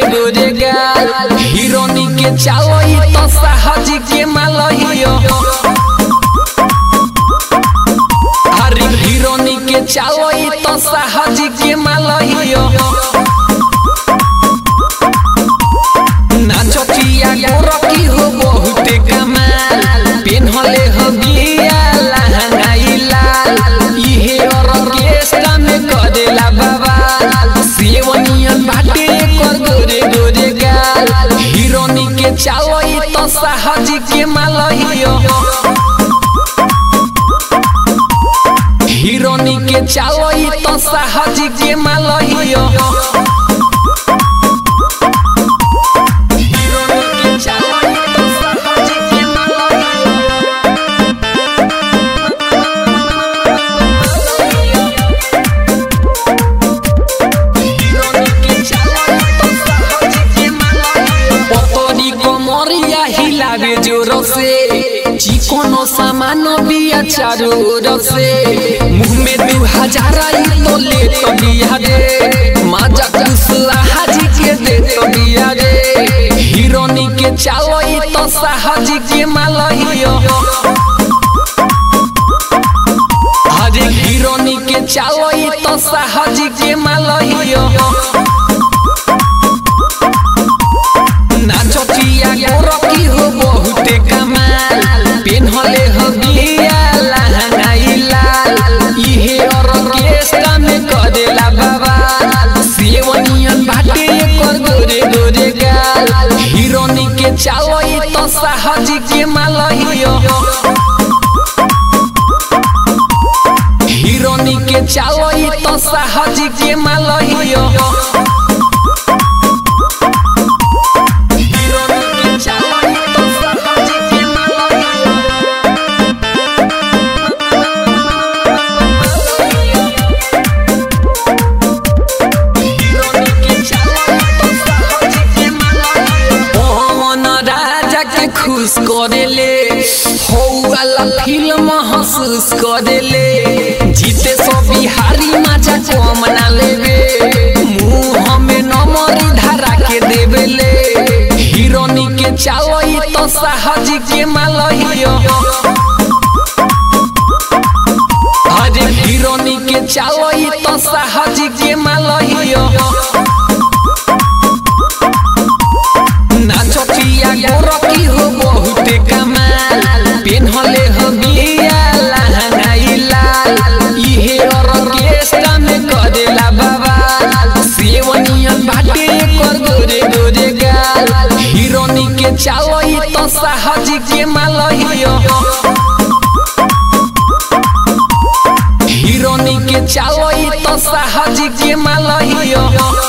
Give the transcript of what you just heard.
गोरे गाल हिरोनी के चालो तो साहजी के मालहियो हरी हिरोनी के चालो तो साहजी के मालहियो नाचतिया गोरकी हो बहुत कमाल पेन्हले हो बिया लहंगाई लाल इहे ऑर्केस्ट्रा में करेला बवाल सेवनियन बाटे कर गोरे गोरे गाल हिरोनी के चालो तो साहजी के मालहियो हिरोनी के चालो तो साहजी के मालहियो हिलावे जोरों से चिकोनो सामान बिया चारों से मुँह में 2000 तो ले तो बिया रे माजा हाजी के दे तो बिया रे हिरोनी के चालो तो साहजी के मालहियो हरे हिरोनी के चालो तो साहजी के मालहियो नाचतिया गोरकी हो बहुत कमाल पेन्हले हो बिया लहंगाई लाल इहे ऑर्केस्ट्रा में करेला बवाल सेवनियन बाटे कर गोरे गोरे गाल हिरोनी के चालो तो साहजी के मालहियो हिरोनी के चालो तो साहजी के मालहियो खुश करेले हो वाला फिल्म महसूस करेले जीते सब बिहारी मजा कम ना लेवे मुँह में नमरी धरा के देवेले हिरोनी के चालो तो साहजी के मालहियो हरे हिरोनी के चालो तो साहजी के मालहियो नाचतिया गोरकी हो बहुत कमाल पेन्हले हो बिया लहंगाई लाल इहे ऑर्केस्ट्रा में करेला बवाल सेवनियन बाटे कर गोरे गोरे गाल हिरोनी के चालो तो साहजी के मालहियो हिरोनी के चालो तो साहजी के मालहियो।